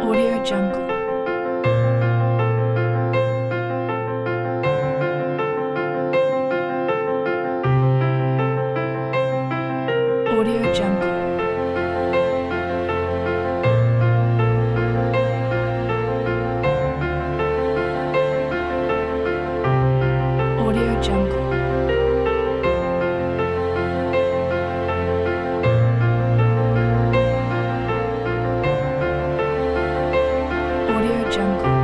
Audio Jungle. Audio Jungle. Audio Jungle. Audio Jungle.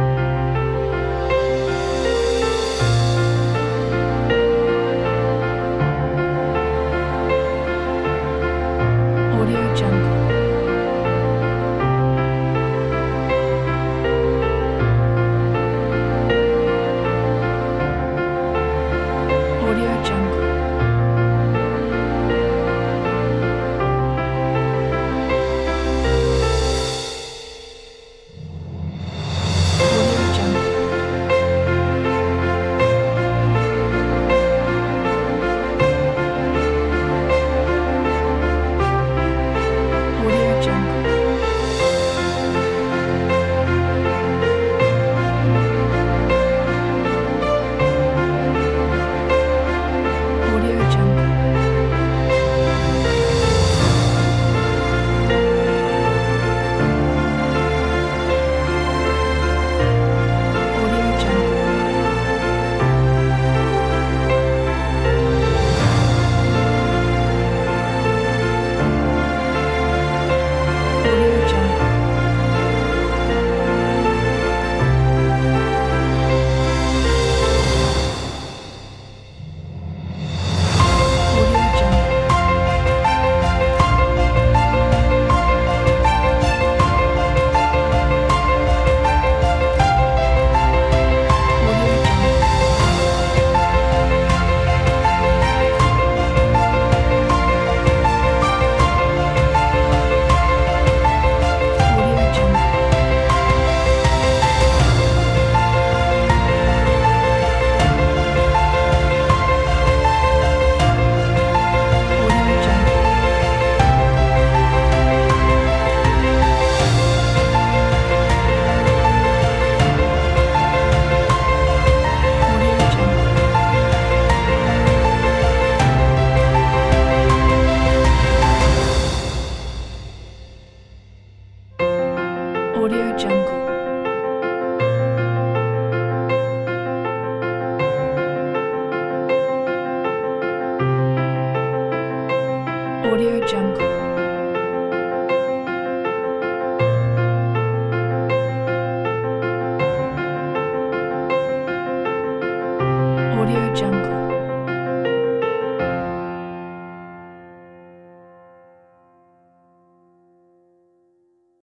Audio Jungle. Audio Jungle. Audio Jungle. Audio Jungle. Audio Jungle. Audio Jungle. Audio Jungle. Audio Jungle. Audio Jungle. Audio Jungle. Audio Jungle. Audio Jungle. Audio Jungle. Audio Jungle. Audio Jungle.